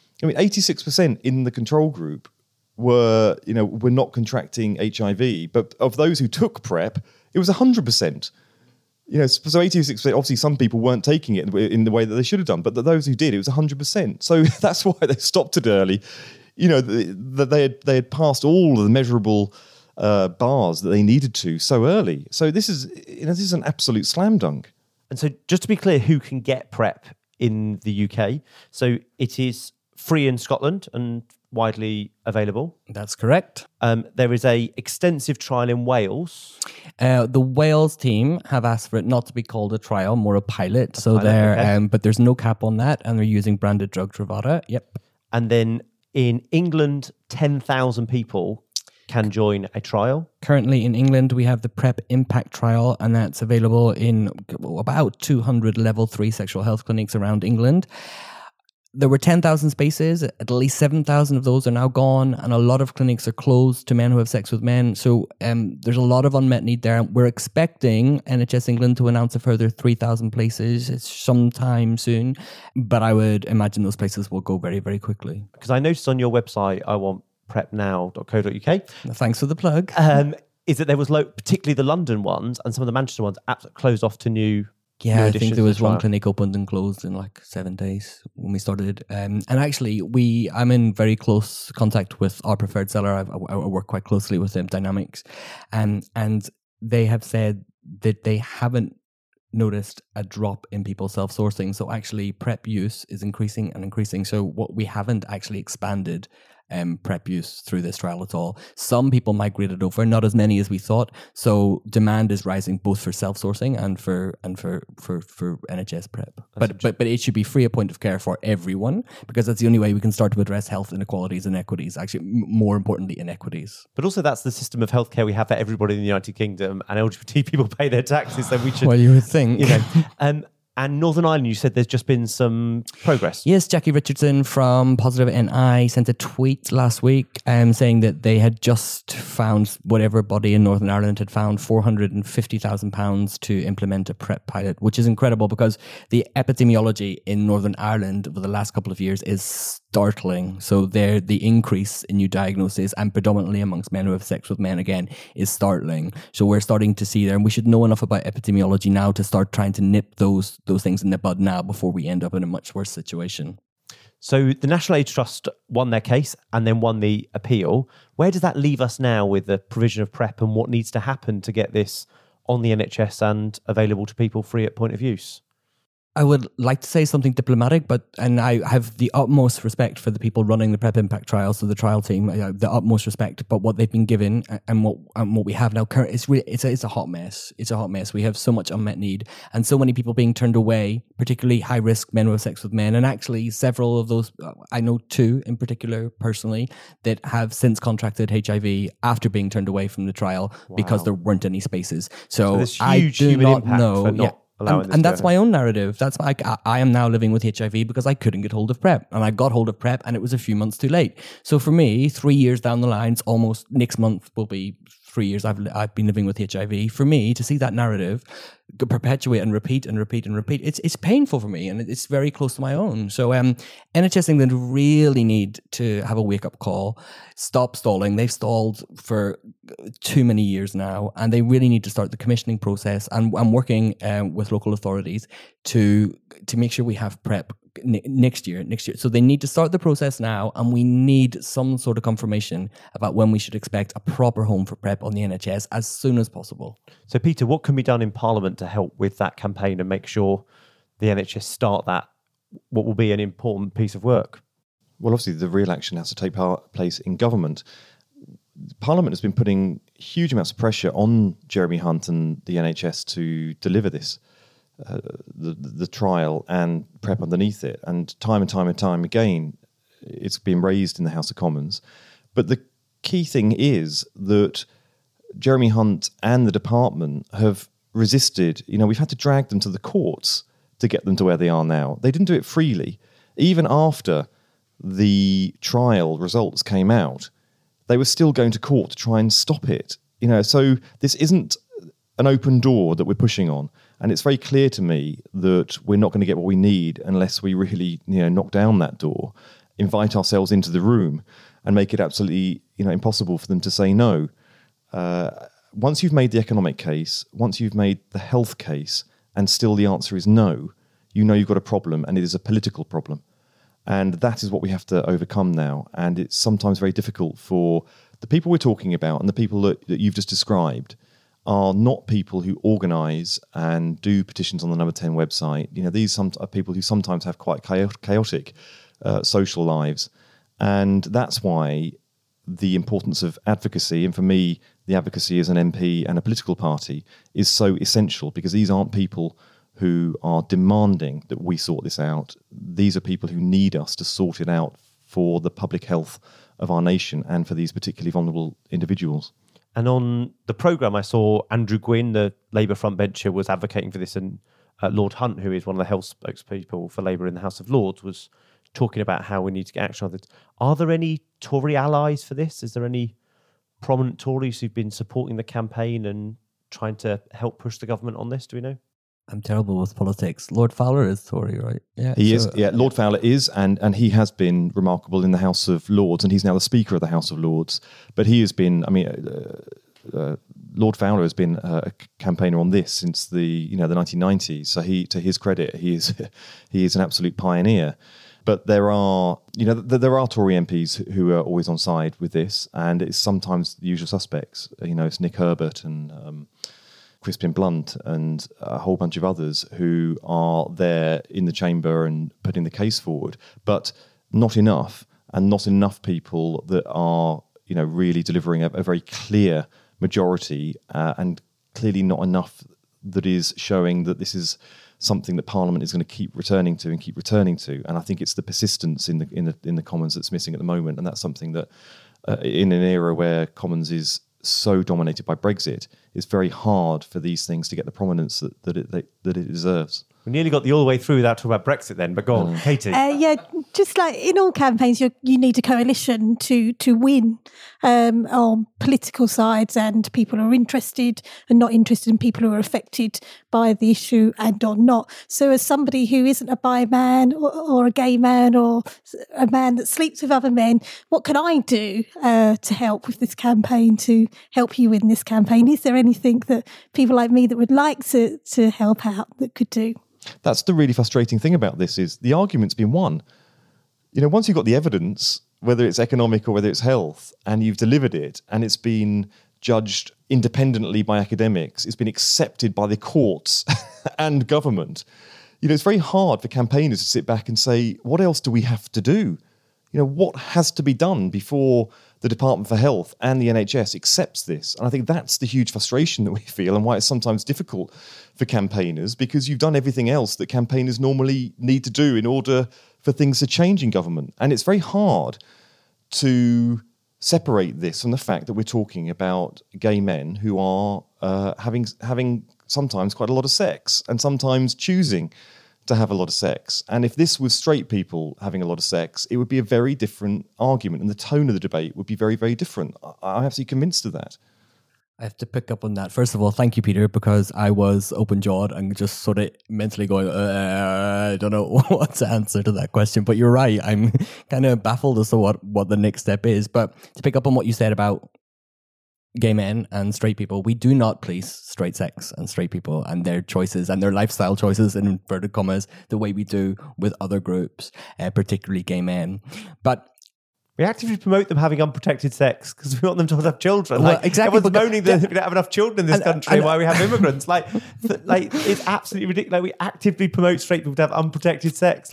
86% in the control group were not contracting HIV, but of those who took PrEP, it was 100%. So 86%. Obviously, some people weren't taking it in the way that they should have done, but those who did, it was 100%. So that's why they stopped it early. That they had passed all of the measurable bars that they needed to so early. So this is an absolute slam dunk. And so, just to be clear, who can get PrEP in the UK? So it is free in Scotland and widely available. That's correct. There is a extensive trial in Wales. The Wales team have asked for it not to be called a trial, more a pilot. But there's no cap on that, and they're using branded drug Truvada. Yep. And then in England, 10,000 people can join a trial. Currently in England, we have the PrEP Impact trial, and that's available in about 200 level 3 sexual health clinics around England. There were 10,000 spaces, at least 7,000 of those are now gone, and a lot of clinics are closed to men who have sex with men. So there's a lot of unmet need there. We're expecting NHS England to announce a further 3,000 places sometime soon, but I would imagine those places will go very, very quickly. Because I noticed on your website, iwantprepnow.co.uk. Thanks for the plug. Is that there was, particularly the London ones and some of the Manchester ones, closed off to new. Yeah, I think there was one clinic opened and closed in 7 days when we started. And actually, I'm in very close contact with our preferred seller. I work quite closely with them, Dynamics. And they have said that they haven't noticed a drop in people self-sourcing. So actually, PrEP use is increasing and increasing. So what we haven't actually expanded PrEP use through this trial at all. Some people migrated over, not as many as we thought. So demand is rising both for self-sourcing and for NHS PrEP. But it should be free at point of care for everyone, because that's the only way we can start to address health inequalities and equities. Actually, more importantly, inequities. But also, that's the system of healthcare we have for everybody in the United Kingdom, and LGBT people pay their taxes, so we should. Well, you would think. And Northern Ireland, you said there's just been some progress. Yes, Jackie Richardson from Positive NI sent a tweet last week saying that they had just found, whatever body in Northern Ireland had found, £450,000 to implement a PrEP pilot, which is incredible because the epidemiology in Northern Ireland over the last couple of years is startling. So the increase in new diagnoses, and predominantly amongst men who have sex with men again, is startling. So we're starting to see there, and we should know enough about epidemiology now to start trying to nip those things in the bud now before we end up in a much worse situation. So the National AIDS Trust won their case and then won the appeal. Where does that leave us now with the provision of PrEP, and what needs to happen to get this on the NHS and available to people free at point of use? I would like to say something diplomatic, and I have the utmost respect for the people running the PrEP Impact trial, so the trial team, the utmost respect. But what they've been given and what we have now, it's a hot mess. It's a hot mess. We have so much unmet need, and so many people being turned away, particularly high risk men who have sex with men, and actually several of those, I know 2 in particular personally, that have since contracted HIV after being turned away from the trial because there weren't any spaces. So there's I huge do human not impact know. for not allowing this And to that's happen. my own narrative. That's why I am now living with HIV because I couldn't get hold of PrEP, and I got hold of PrEP, and it was a few months too late. So for me, 3 years down the line, almost next month will be 3 years I've been living with HIV. For me to see that narrative perpetuate and repeat and repeat and repeat, it's painful for me, and it's very close to my own. So NHS England really need to have a wake up call. Stop stalling. They've stalled for too many years now, and they really need to start the commissioning process. And I'm working with local authorities to make sure we have PrEP next year. So they need to start the process now, and we need some sort of confirmation about when we should expect a proper home for PrEP on the NHS as soon as possible. So, Peter, what can be done in Parliament to help with that campaign and make sure the NHS start that, what will be an important piece of work? Well, obviously, the real action has to take place in government. Parliament has been putting huge amounts of pressure on Jeremy Hunt and the NHS to deliver this, the trial and PrEP underneath it. And time again, it's been raised in the House of Commons. But the key thing is that Jeremy Hunt and the department have resisted. We've had to drag them to the courts to get them to where they are now. They didn't do it freely. Even after the trial results came out, they were still going to court to try and stop it. So this isn't an open door that we're pushing on. And it's very clear to me that we're not going to get what we need unless we really, knock down that door, invite ourselves into the room and make it absolutely, impossible for them to say no. Once you've made the economic case, once you've made the health case, and still the answer is no, you've got a problem, and it is a political problem. And that is what we have to overcome now. And it's sometimes very difficult for the people we're talking about, and the people that you've just described are not people who organise and do petitions on the Number 10 website. These are people who sometimes have quite chaotic social lives. And that's why the importance of advocacy, and for me, the advocacy as an MP and a political party, is so essential, because these aren't people who are demanding that we sort this out. These are people who need us to sort it out for the public health of our nation and for these particularly vulnerable individuals. And on the programme, I saw Andrew Gwynn, the Labour frontbencher, was advocating for this, and Lord Hunt, who is one of the health spokespeople for Labour in the House of Lords, was talking about how we need to get action on this. Are there any Tory allies for this? Is there any prominent Tories who've been supporting the campaign and trying to help push the government on this? Do we know? I'm terrible with politics. Lord Fowler is Tory, right? Yeah, he is. Yeah, Lord Fowler is, and he has been remarkable in the House of Lords, and he's now the Speaker of the House of Lords. But he has been, Lord Fowler has been a campaigner on this since the 1990s. So to his credit, he is an absolute pioneer. But there are Tory MPs who are always on side with this, and it's sometimes the usual suspects. It's Nick Herbert and Crispin Blunt and a whole bunch of others who are there in the chamber and putting the case forward, but not enough, and not enough people that are really delivering a very clear majority, and clearly not enough that is showing that this is something that Parliament is going to keep returning to. And I think it's the persistence in the Commons that's missing at the moment, and that's something that in an era where Commons is so dominated by Brexit, it's very hard for these things to get the prominence that it deserves. We nearly got all the way through without talking about Brexit then, but go on, Katie. Just like in all campaigns, you need a coalition to win on political sides, and people who are interested and not interested, and people who are affected by the issue and or not. So as somebody who isn't a bi man or a gay man or a man that sleeps with other men, what can I do to help with this campaign, to help you win this campaign? Is there anything that people like me that would like to help out that could do? That's the really frustrating thing about this, is the argument's been won. Once you've got the evidence, whether it's economic or whether it's health, and you've delivered it, and it's been judged independently by academics, it's been accepted by the courts and government, it's very hard for campaigners to sit back and say, what else do we have to do? What has to be done before the Department for Health and the NHS accepts this? And I think that's the huge frustration that we feel, and why it's sometimes difficult for campaigners, because you've done everything else that campaigners normally need to do in order for things to change in government. And it's very hard to separate this from the fact that we're talking about gay men who are having sometimes quite a lot of sex, and sometimes choosing to have a lot of sex. And if this was straight people having a lot of sex, it would be a very different argument, and the tone of the debate would be very, very different. I'm absolutely convinced of that. I have to pick up on that. First of all, thank you, Peter, because I was open-jawed and just sort of mentally going, I don't know what to answer to that question. But you're right. I'm kind of baffled as to what the next step is. But to pick up on what you said about gay men and straight people, we do not police straight sex and straight people and their choices and their lifestyle choices, in inverted commas, the way we do with other groups, particularly gay men. But we actively promote them having unprotected sex because we want them to have children. Well, exactly. Everyone's moaning that we don't have enough children in this country, why we have immigrants. It's absolutely ridiculous. We actively promote straight people to have unprotected sex.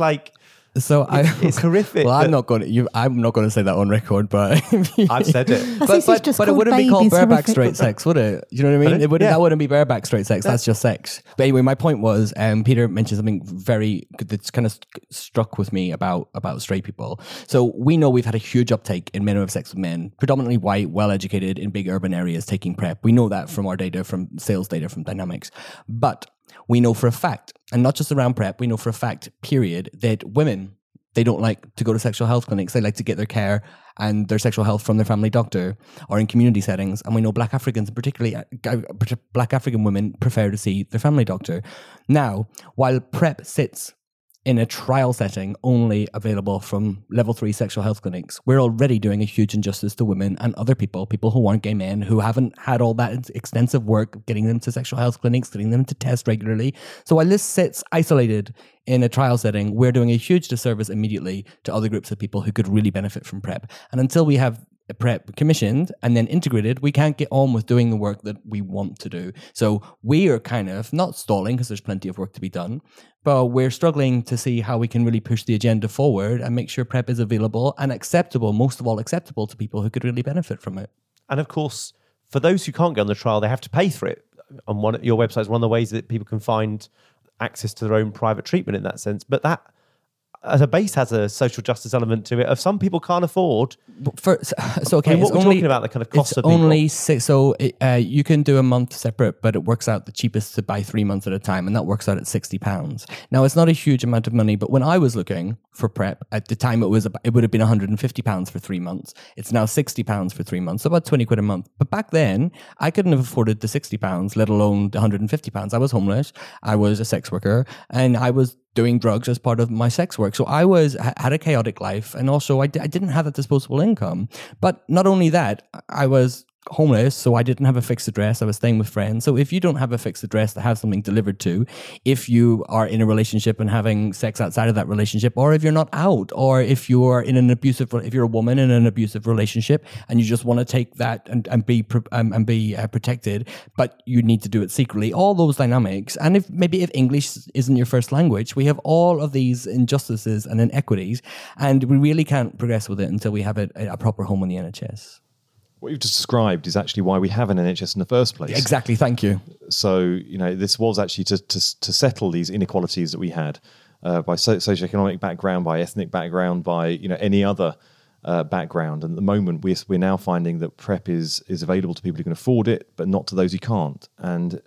So it's horrific. Well, I'm not going to say that on record, but I've said it. But it wouldn't be called bareback straight sex, would it? You know what I mean? That wouldn't be bareback straight sex. That's just sex. But anyway, my point was, Peter mentioned something very good that's kind of struck with me about straight people. So we know we've had a huge uptake in men who have sex with men, predominantly white, well-educated in big urban areas taking PrEP. We know that from our data, from sales data, from Dynamics. But we know for a fact, and not just around PrEP, we know for a fact, period, that women, they don't like to go to sexual health clinics. They like to get their care and their sexual health from their family doctor or in community settings. And we know Black Africans, and particularly Black African women, prefer to see their family doctor. Now, while PrEP sits in a trial setting only available from level 3 sexual health clinics, we're already doing a huge injustice to women and other people who aren't gay men, who haven't had all that extensive work getting them to sexual health clinics, getting them to test regularly. So while this sits isolated in a trial setting, we're doing a huge disservice immediately to other groups of people who could really benefit from PrEP. And until we have PrEP commissioned and then integrated, we can't get on with doing the work that we want to do. So we are kind of not stalling, because there's plenty of work to be done, but we're struggling to see how we can really push the agenda forward and make sure PrEP is available and acceptable, most of all acceptable to people who could really benefit from it. And of course, for those who can't get on the trial, they have to pay for it. On your website is one of the ways that people can find access to their own private treatment in that sense. But that, as a base, has a social justice element to it. If some people can't afford, we're talking about the kind of cost of people. Only six, so you can do a month separate, but it works out the cheapest to buy 3 months at a time, and that works out at £60. Now, it's not a huge amount of money, but when I was looking for PrEP at the time, it would have been £150 for 3 months. It's now £60 for 3 months, so about 20 quid a month. But back then, I couldn't have afforded the £60, let alone the £150. I was homeless, I was a sex worker, and I was doing drugs as part of my sex work. So I had a chaotic life, and also I didn't have that disposable income. But not only that, I was homeless, so I didn't have a fixed address. I was staying with friends. So if you don't have a fixed address to have something delivered to, if you are in a relationship and having sex outside of that relationship, or if you're not out, or if you're if you're a woman in an abusive relationship and you just want to take that and be protected, but you need to do it secretly, all those dynamics. And if English isn't your first language, we have all of these injustices and inequities, and we really can't progress with it until we have a proper home in the NHS. What you've just described is actually why we have an NHS in the first place. Exactly, thank you. So, this was actually to settle these inequalities that we had by socioeconomic background, by ethnic background, by any other background. And at the moment, we're now finding that PrEP is available to people who can afford it, but not to those who can't. And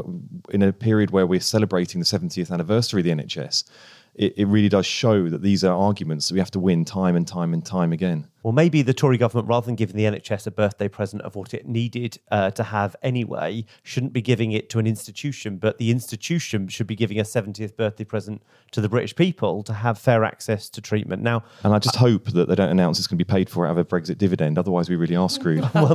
in a period where we're celebrating the 70th anniversary of the NHS, it really does show that these are arguments that we have to win time and time and time again. Well, maybe the Tory government, rather than giving the NHS a birthday present of what it needed to have anyway, shouldn't be giving it to an institution, but the institution should be giving a 70th birthday present to the British people to have fair access to treatment. Now, and I just hope that they don't announce it's going to be paid for out of a Brexit dividend. Otherwise, we really are screwed. Well,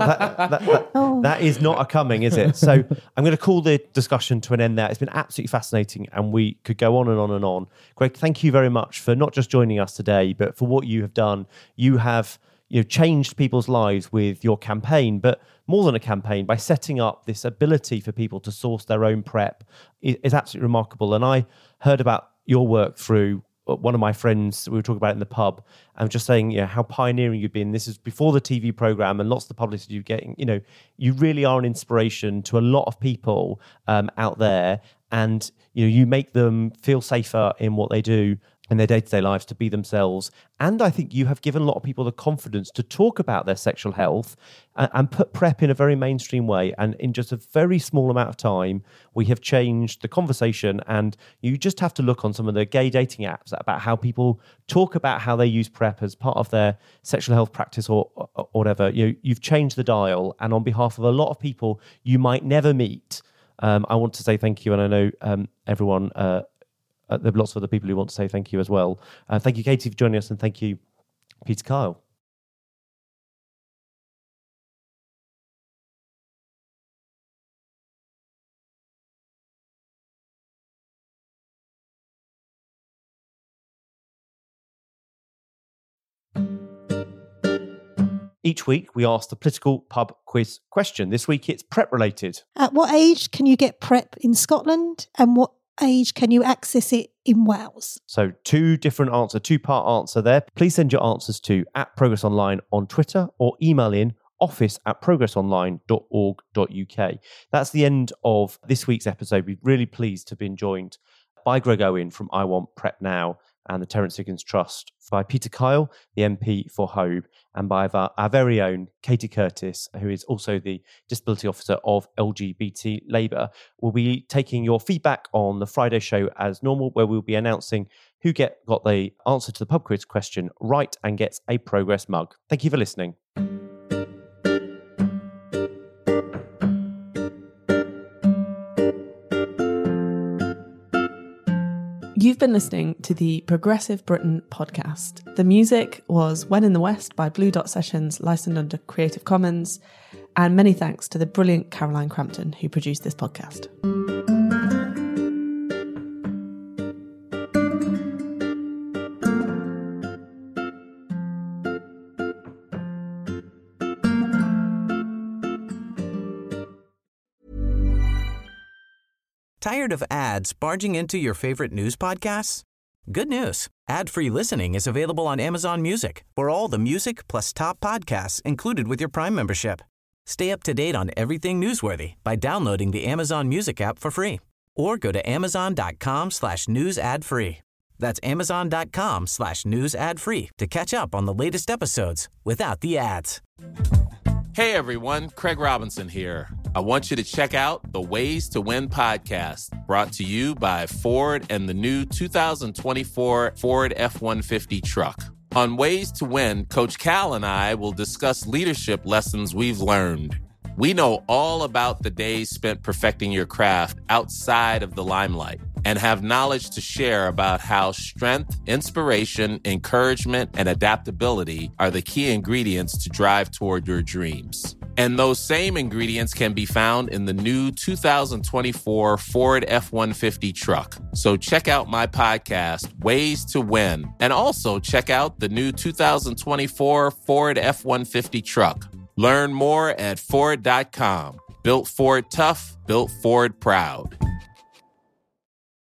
that is not a coming, is it? So I'm going to call the discussion to an end there. It's been absolutely fascinating, and we could go on and on and on. Greg, thank you very much for not just joining us today, but for what you have done. You have changed people's lives with your campaign, but more than a campaign, by setting up this ability for people to source their own PrEP is absolutely remarkable. And I heard about your work through one of my friends, we were talking about it in the pub, and just saying, how pioneering you've been. This is before the TV program and lots of the publicity you're getting. You really are an inspiration to a lot of people out there, and you make them feel safer in what they do in their day-to-day lives to be themselves. And I think you have given a lot of people the confidence to talk about their sexual health and put PrEP in a very mainstream way. And in just a very small amount of time, we have changed the conversation. And you just have to look on some of the gay dating apps about how people talk about how they use PrEP as part of their sexual health practice or whatever. You've changed the dial. And on behalf of a lot of people you might never meet, I want to say thank you. And I know everyone... there are lots of other people who want to say thank you as well. Thank you, Katie, for joining us, and thank you, Peter Kyle. Each week, we ask the political pub quiz question. This week, it's PrEP related. At what age can you get PrEP in Scotland, and what age can you access it in Wales? So two-part answer there. Please send your answers to @ProgressOnline on Twitter or email in office@progressonline.org.uk. That's the end of this week's episode. We're really pleased to have been joined by Greg Owen from I Want PrEP Now and the Terence Higgins Trust, by Peter Kyle, the MP for Hove, and by our very own Katie Curtis, who is also the Disability Officer of LGBT Labour. We'll be taking your feedback on the Friday show as normal, where we'll be announcing who got the answer to the pub quiz question right and gets a Progress mug. Thank you for listening. You've been listening to the Progressive Britain podcast. The music was When in the West by Blue Dot Sessions, licensed under Creative Commons. And many thanks to the brilliant Caroline Crampton, who produced this podcast. Tired of ads barging into your favorite news podcasts? Good news. Ad-free listening is available on Amazon Music for all the music plus top podcasts included with your Prime membership. Stay up to date on everything newsworthy by downloading the Amazon Music app for free or go to amazon.com/news ad free. That's amazon.com/news ad free to catch up on the latest episodes without the ads. Hey everyone, Craig Robinson here. I want you to check out the Ways to Win podcast, brought to you by Ford and the new 2024 Ford F-150 truck. On Ways to Win, Coach Cal and I will discuss leadership lessons we've learned. We know all about the days spent perfecting your craft outside of the limelight and have knowledge to share about how strength, inspiration, encouragement, and adaptability are the key ingredients to drive toward your dreams. And those same ingredients can be found in the new 2024 Ford F-150 truck. So check out my podcast, Ways to Win, and also check out the new 2024 Ford F-150 truck. Learn more at Ford.com. Built Ford tough, built Ford proud.